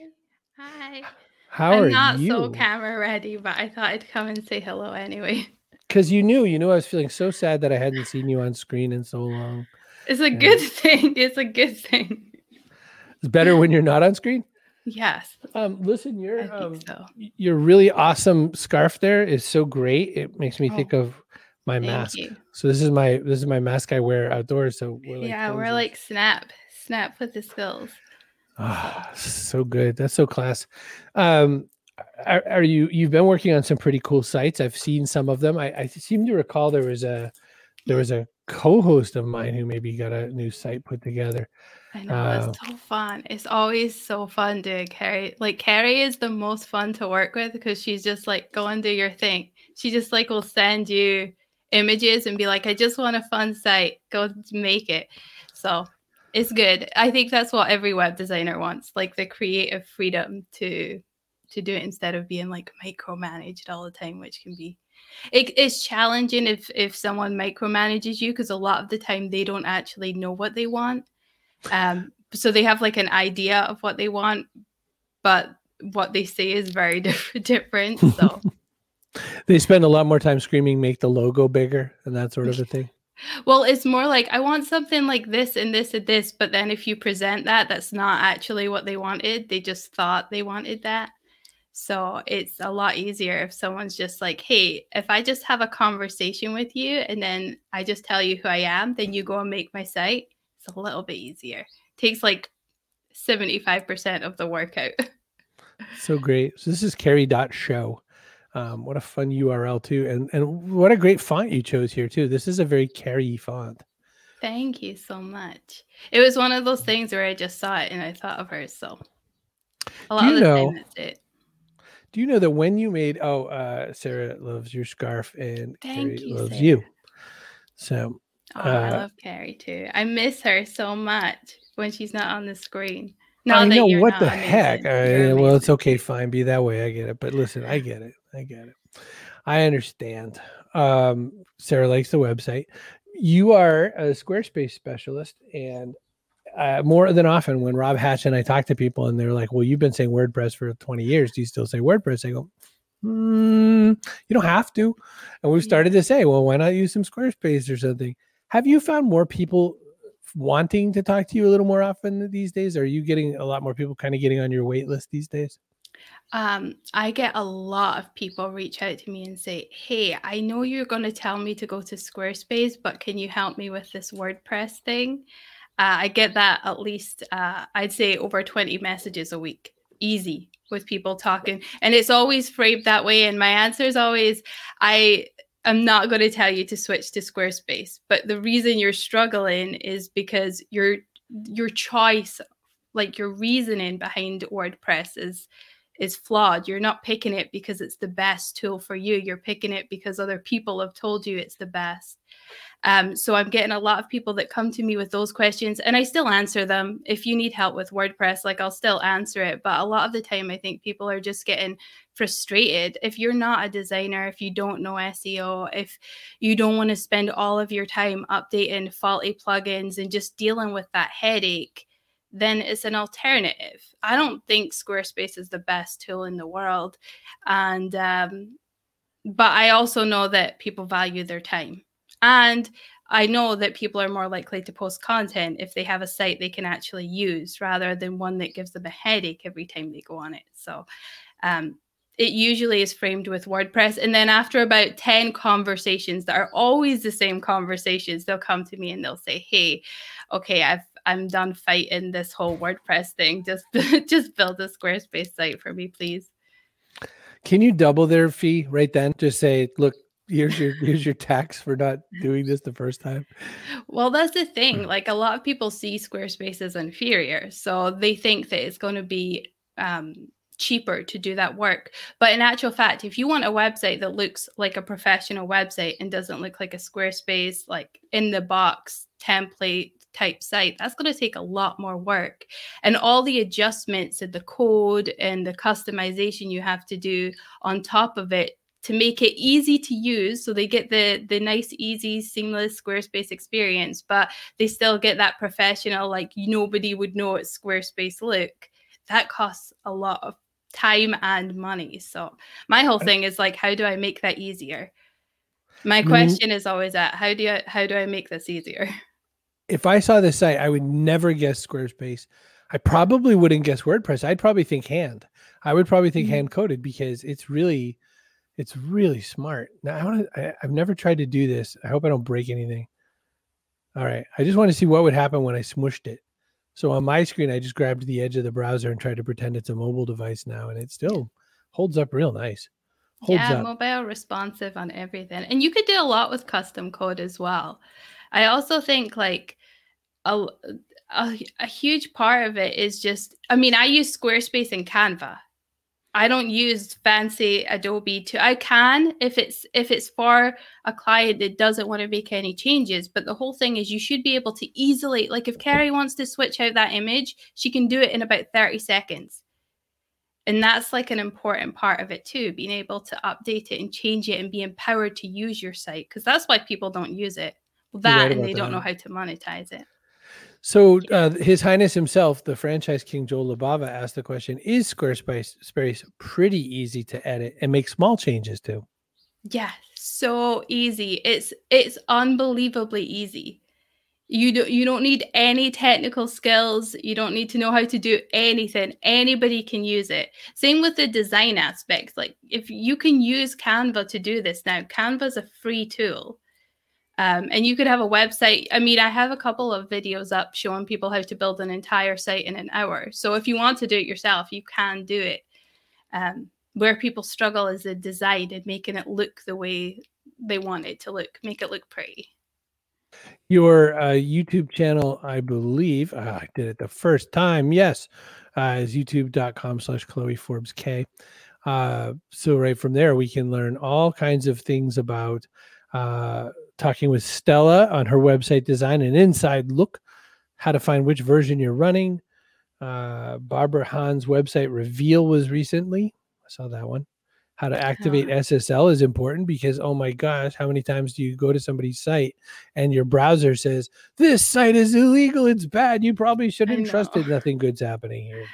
Hi. How I'm are not you? so camera ready, but I thought I'd come and say hello anyway. Because you knew, you knew I was feeling so sad that I hadn't seen you on screen in so long. It's a And good thing. It's a good thing. It's better when you're not on screen. Yes. Um, listen, your I um, think so. your really awesome scarf there is so great. It makes me Oh, think of my thank mask. you. So this is my this is my mask I wear outdoors. So we're like Yeah, we're cozy. like snap, snap with the skills. Ah, so good. That's so class. Um, are, are you you've been working on some pretty cool sites? I've seen some of them. I, I seem to recall there was a there was a co-host of mine who maybe got a new site put together. I know, Uh, it's so fun. It's always so fun doing Carrie. Like, Carrie is the most fun to work with because she's just like, go and do your thing. She just like will send you images and be like, I just want a fun site. Go make it. So it's good. I think that's what every web designer wants, like the creative freedom to to do it instead of being like micromanaged all the time, which can be it, it's challenging if if someone micromanages you, because a lot of the time they don't actually know what they want. Um, so they have like an idea of what they want, but what they say is very different. different so They spend a lot more time screaming, make the logo bigger and that sort of a thing. well, it's more like, I want something like this and this and this, but then if you present that, that's not actually what they wanted. They just thought they wanted that. So it's a lot easier if someone's just like, hey, if I just have a conversation with you and then I just tell you who I am, then you go and make my site. It's a little bit easier. It takes like seventy-five percent of the work out. So great. So this is Carrie dot show. Um, what a fun U R L too. And and what a great font you chose here too. This is a very Carrie font. Thank you so much. It was one of those things where I just saw it and I thought of her. So a lot Do of you the know- time that's it. Do you know that when you made, oh, uh, Sarah loves your scarf and Thank Carrie you, loves Sarah. you. So Oh, I Uh, love Carrie too. I miss her so much when she's not on the screen. I Not that know you're what not the amazing. heck. You're I, well, it's amazing. okay. Fine. Be that way. I get it. But listen, I get it. I get it. I understand. Um, Sarah likes the website. You are a Squarespace specialist. And uh, more than often when Rob Hatch and I talk to people and they're like, well, you've been saying WordPress for twenty years. Do you still say WordPress? I go, Mm, you don't have to. And we've started to say, well, why not use some Squarespace or something? Have you found more people wanting to talk to you a little more often these days? Are you getting a lot more people kind of getting on your wait list these days? Um, I get a lot of people reach out to me and say, hey, I know you're going to tell me to go to Squarespace, but can you help me with this WordPress thing? Uh, I get that at least, uh, I'd say over twenty messages a week, easy, with people talking. And it's always framed that way. And my answer is always, I am not going to tell you to switch to Squarespace. But the reason you're struggling is because your your choice, like your reasoning behind WordPress is is flawed. You're not picking it because it's the best tool for you. You're picking it because other people have told you it's the best. Um, so I'm getting a lot of people that come to me with those questions, and I still answer them. If you need help with WordPress, like I'll still answer it. But a lot of the time, I think people are just getting frustrated. If you're not a designer, if you don't know S E O, if you don't want to spend all of your time updating faulty plugins and just dealing with that headache, then it's an alternative. I don't think Squarespace is the best tool in the world. And, um, but I also know that people value their time. And I know that people are more likely to post content if they have a site they can actually use rather than one that gives them a headache every time they go on it. So um, it usually is framed with WordPress. And then after about ten conversations that are always the same conversations, they'll come to me and they'll say, hey, okay, I've I'm done fighting this whole WordPress thing. Just, just build a Squarespace site for me, please. Can you double their fee right then? Just say, look, here's your here's your tax for not doing this the first time. Well, that's the thing. Like a lot of people see Squarespace as inferior, so they think that it's going to be um, cheaper to do that work. But in actual fact, if you want a website that looks like a professional website and doesn't look like a Squarespace, like in the box template type site, that's going to take a lot more work. And all the adjustments and the code and the customization you have to do on top of it to make it easy to use, so they get the the nice, easy, seamless Squarespace experience, but they still get that professional, like nobody would know it's Squarespace look. That costs a lot of time and money. So my whole thing is like, how do I make that easier? My question is always that, how do I how do I make this easier? If I saw this site, I would never guess Squarespace. I probably wouldn't guess WordPress. I'd probably think hand. I would probably think mm-hmm. hand coded because it's really, it's really smart. Now I want to. I've never tried to do this. I hope I don't break anything. All right. I just want to see what would happen when I smushed it. So on my screen, I just grabbed the edge of the browser and tried to pretend it's a mobile device now, and it still holds up real nice. Holds yeah, up. Mobile responsive on everything, and you could do a lot with custom code as well. I also think like a, a, a huge part of it is just, I mean, I use Squarespace and Canva. I don't use fancy Adobe to, I can if it's if it's for a client that doesn't want to make any changes. But the whole thing is you should be able to easily, like if Carrie wants to switch out that image, she can do it in about thirty seconds. And that's like an important part of it too, being able to update it and change it and be empowered to use your site. Because that's why people don't use it. Well, that right and they that. don't know how to monetize it. So uh, His Highness himself, the franchise king Joel Labava, asked the question, is Squarespace Space pretty easy to edit and make small changes to? Yeah, so easy. It's it's unbelievably easy. You, do, you don't need any technical skills. You don't need to know how to do anything. Anybody can use it. Same with the design aspect. Like if you can use Canva to do this now, Canva is a free tool. Um, and you could have a website. I mean, I have a couple of videos up showing people how to build an entire site in an hour. So if you want to do it yourself, you can do it. Um, where people struggle is the design and making it look the way they want it to look, make it look pretty. Your uh, YouTube channel, I believe, uh, I did it the first time. Yes, uh, is youtube.com slash Chloe Forbes K. Uh, so right from there, we can learn all kinds of things about uh, talking with Stella on her website design, an inside look, how to find which version you're running. Uh, Barbara Hahn's website reveal was recently. I saw that one. How to activate oh. S S L is important because, oh my gosh, how many times do you go to somebody's site and your browser says, this site is illegal, it's bad, you probably shouldn't trust it, nothing good's happening here.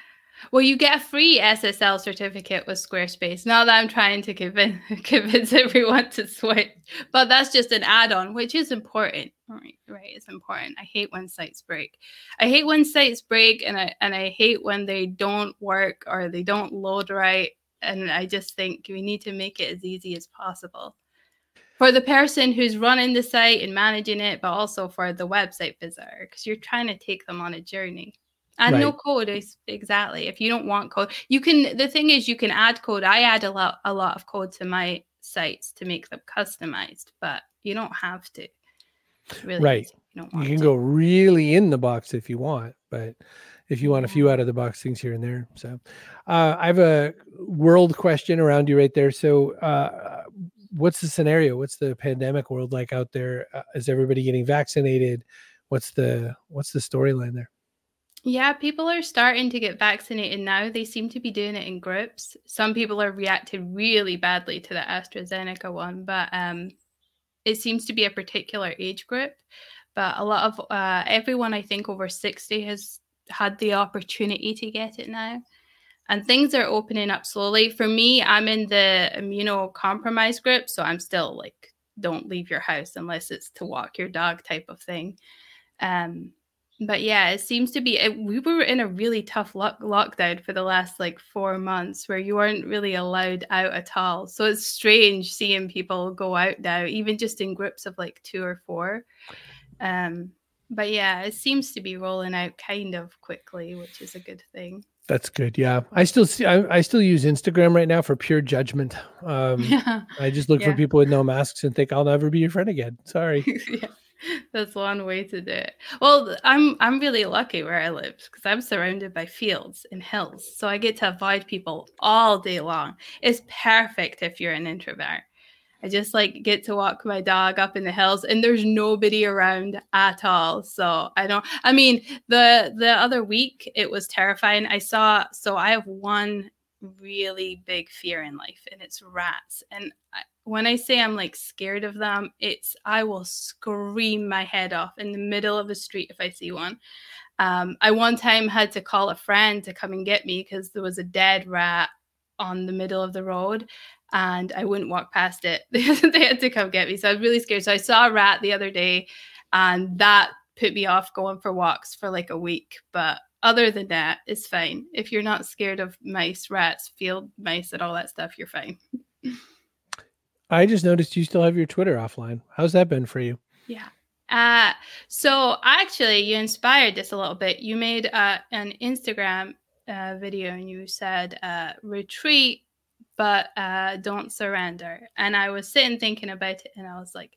Well, you get a free S S L certificate with Squarespace. Not that I'm trying to convince, convince everyone to switch, but that's just an add-on, which is important. Right, right, it's important. I hate when sites break. I hate when sites break, and I and I hate when they don't work or they don't load right. And I just think we need to make it as easy as possible for the person who's running the site and managing it, but also for the website visitor, because you're trying to take them on a journey. And Right. no code is exactly. If you don't want code, you can. The thing is, you can add code. I add a lot, a lot of code to my sites to make them customized, but you don't have to. It's really Right. easy. You don't You want can to. go really in the box if you want, but if you want a few Yeah. out of the box things here and there. So uh, I have a world question around you right there. So uh, what's the scenario? What's the pandemic world like out there? Uh, is everybody getting vaccinated? What's the what's the storyline there? Yeah, people are starting to get vaccinated now. They seem to be doing it in groups. Some people are reacting really badly to the AstraZeneca one, but um, it seems to be a particular age group. But a lot of uh, everyone, I think, over sixty has had the opportunity to get it now. And things are opening up slowly. For me, I'm in the immunocompromised group, so I'm still like, don't leave your house unless it's to walk your dog type of thing. Um, but yeah, it seems to be, it, we were in a really tough lock, lockdown for the last like four months where you weren't really allowed out at all. So it's strange seeing people go out now, even just in groups of like two or four. Um, but yeah, it seems to be rolling out kind of quickly, which is a good thing. That's good. Yeah. I still see, I, I still use Instagram right now for pure judgment. Um, Yeah. I just look Yeah. for people with no masks and think I'll never be your friend again. Sorry. Yeah, that's one way to do it. Well, I'm I'm really lucky where I live because I'm surrounded by fields and hills, so I get to avoid people all day long. It's perfect if you're an introvert. I just like get to walk my dog up in the hills, and there's nobody around at all. So I don't. I mean, the the other week it was terrifying. I saw. So I have one really big fear in life, and it's rats. And I, when I say I'm like scared of them, it's I will scream my head off in the middle of the street if I see one. Um, I one time had to call a friend to come and get me because there was a dead rat on the middle of the road and I wouldn't walk past it. They had to come get me. So I was really scared. So I saw a rat the other day and that put me off going for walks for like a week. But other than that, it's fine. If you're not scared of mice, rats, field mice, and all that stuff, you're fine. I just noticed you still have your Twitter offline. How's that been for you? Yeah. Uh, so actually, you inspired this a little bit. You made uh, an Instagram uh, video and you said, uh, retreat, but uh, don't surrender. And I was sitting thinking about it and I was like,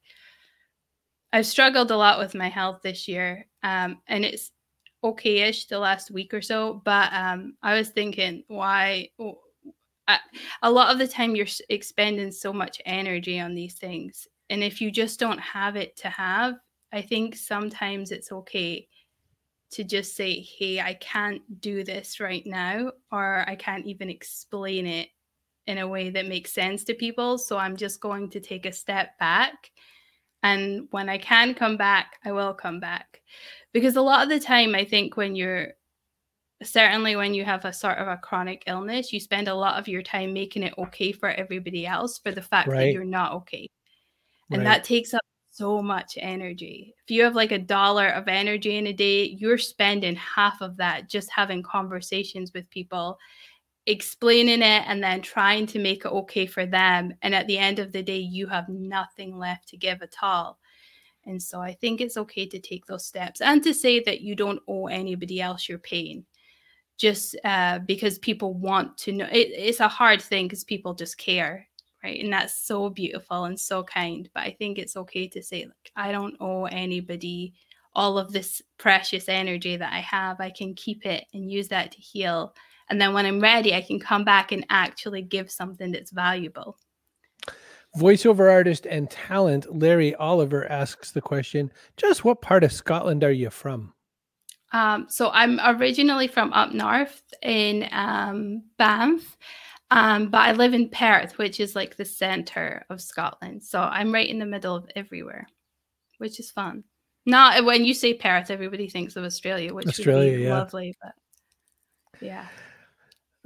I've struggled a lot with my health this year. Um, and it's okay-ish the last week or so. But um, I was thinking, why? I, a lot of the time you're expending so much energy on these things. And if you just don't have it to have, I think sometimes it's okay to just say, hey, I can't do this right now, or I can't even explain it in a way that makes sense to people. So I'm just going to take a step back. And when I can come back, I will come back. Because a lot of the time, I think when you're, certainly when you have a sort of a chronic illness, you spend a lot of your time making it okay for everybody else for the fact Right. that you're not okay. And Right. that takes up so much energy. If you have like a dollar of energy in a day, you're spending half of that just having conversations with people, explaining it, and then trying to make it okay for them. And at the end of the day, you have nothing left to give at all. And so I think it's okay to take those steps and to say that you don't owe anybody else your pain. Just uh, because people want to know. It, it's a hard thing because people just care. Right. And that's so beautiful and so kind. But I think it's okay to say, like, I don't owe anybody all of this precious energy that I have. I can keep it and use that to heal. And then when I'm ready, I can come back and actually give something that's valuable. Voiceover artist and talent Larry Oliver asks the question, just what part of Scotland are you from? Um, so I'm originally from up north in um, Banff. Um, but I live in Perth, which is like the center of Scotland. So I'm right in the middle of everywhere, which is fun. Not when you say Perth, everybody thinks of Australia, which Australia, would be yeah. lovely. But yeah.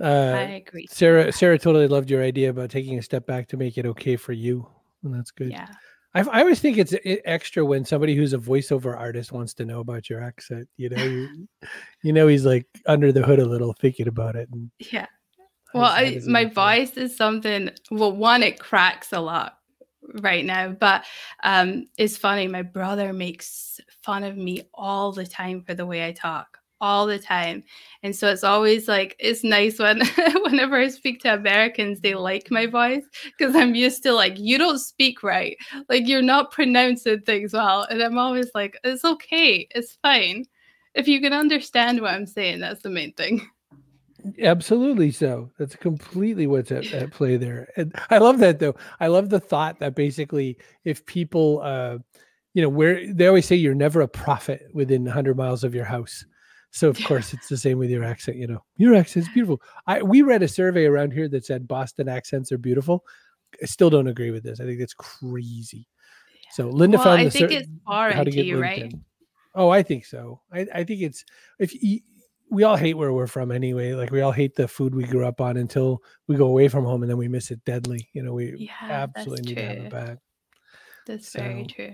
Uh, I agree. Sarah, Sarah totally loved your idea about taking a step back to make it okay for you. And that's good. Yeah. I, I always think it's extra when somebody who's a voiceover artist wants to know about your accent. You know, you, you know, he's like under the hood a little thinking about it. And yeah. Well, I, my voice is something, well, one, it cracks a lot right now, but um, it's funny. My brother makes fun of me all the time for the way I talk. All the time. And so it's always like, it's nice when whenever I speak to Americans, they like my voice because I'm used to like, you don't speak right. Like you're not pronouncing things well. And I'm always like, it's okay. It's fine. If you can understand what I'm saying, that's the main thing. Absolutely so. That's completely what's at, at play there. And I love that though. I love the thought that basically if people, uh, you know, where they always say you're never a prophet within one hundred miles of your house. So of course it's the same with your accent, you know, your accent's beautiful. I, we read a survey around here that said Boston accents are beautiful. I still don't agree with this. I think that's crazy. Yeah. So Linda well, found I the think sur- it's foreign to you, right? in. Oh, I think so. I, I think it's, if you, we all hate where we're from anyway. Like we all hate the food we grew up on until we go away from home and then we miss it deadly. You know, we yeah, absolutely need true. to have it back. That's so, very true.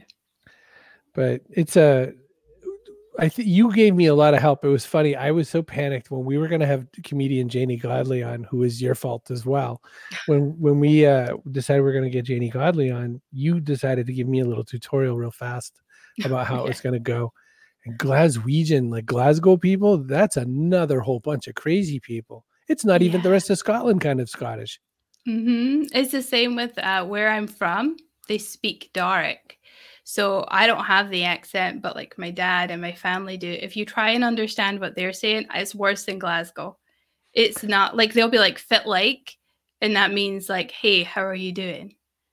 But it's a, I think you gave me a lot of help. It was funny. I was so panicked when we were going to have comedian Janie Godley on, who is your fault as well. When when we uh, decided we are going to get Janie Godley on, you decided to give me a little tutorial real fast about how yeah. it was going to go. And Glaswegian, like Glasgow people, that's another whole bunch of crazy people. It's not yeah. even the rest of Scotland kind of Scottish. Mm-hmm. It's the same with uh, where I'm from. They speak Doric. So I don't have the accent, but like my dad and my family do. If you try and understand what they're saying, it's worse than Glasgow. It's not like they'll be like fit like, and that means like, hey, how are you doing?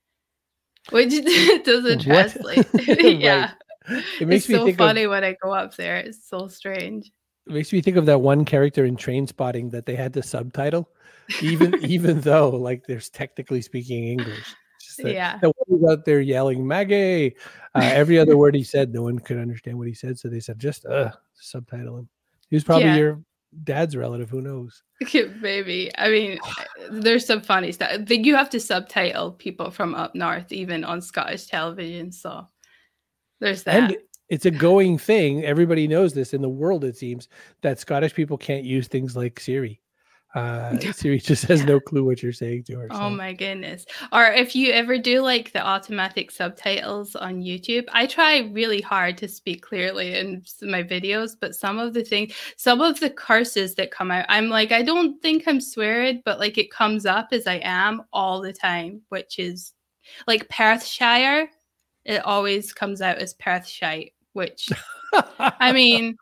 Which doesn't translate. yeah. It makes it's me so think funny of, when I go up there. It's so strange. It makes me think of that one character in Trainspotting that they had to subtitle, even even though like they're technically speaking English. That, yeah. that one was out there yelling Maggie. Uh, every other word he said, no one could understand what he said. So they said, just uh, subtitle him. He was probably yeah. your dad's relative. Who knows? Maybe. I mean, there's some funny stuff. I think you have to subtitle people from up north, even on Scottish television. So there's that. And it's a going thing. Everybody knows this in the world, it seems, that Scottish people can't use things like Siri. Uh, Siri just has no clue what you're saying to her. Oh so. my goodness. Or if you ever do like the automatic subtitles on YouTube, I try really hard to speak clearly in my videos, but some of the things, some of the curses that come out, I'm like, I don't think I'm swearing, but like it comes up as I am all the time, which is like Perthshire. It always comes out as Perthshire, which I mean,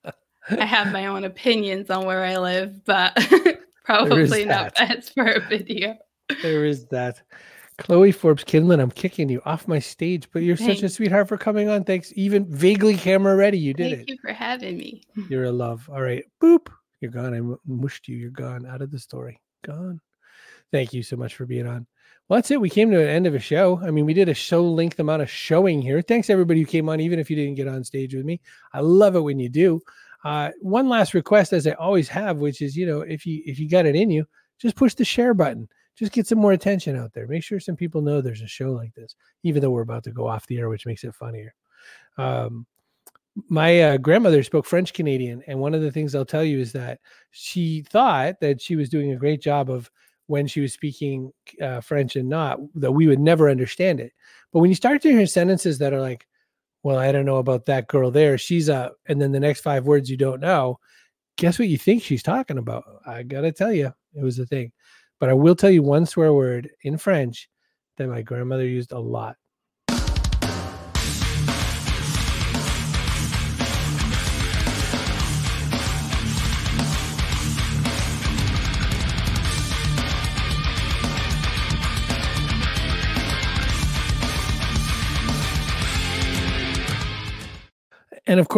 I have my own opinions on where I live, but probably not best for a video. There is that. Chloe Forbes Kinlan, I'm kicking you off my stage, but you're Thanks. such a sweetheart for coming on. Thanks. Even vaguely camera ready. You did Thank it. Thank you for having me. You're a love. All right. Boop. You're gone. I mushed you. You're gone out of the story. Gone. Thank you so much for being on. Well, that's it. We came to an end of a show. I mean, we did a show length amount of showing here. Thanks everybody who came on, even if you didn't get on stage with me. I love it when you do. Uh, one last request, as I always have, which is, you know, if you if you got it in you, just push the share button. Just get some more attention out there. Make sure some people know there's a show like this, even though we're about to go off the air, which makes it funnier. Um, my uh, grandmother spoke French Canadian, and one of the things I'll tell you is that she thought that she was doing a great job of when she was speaking uh, French and not, that we would never understand it. But when you start to hear sentences that are like, well, I don't know about that girl there. She's a, and then the next five words you don't know. Guess what you think she's talking about? I got to tell you, it was a thing. But I will tell you one swear word in French that my grandmother used a lot. And of course,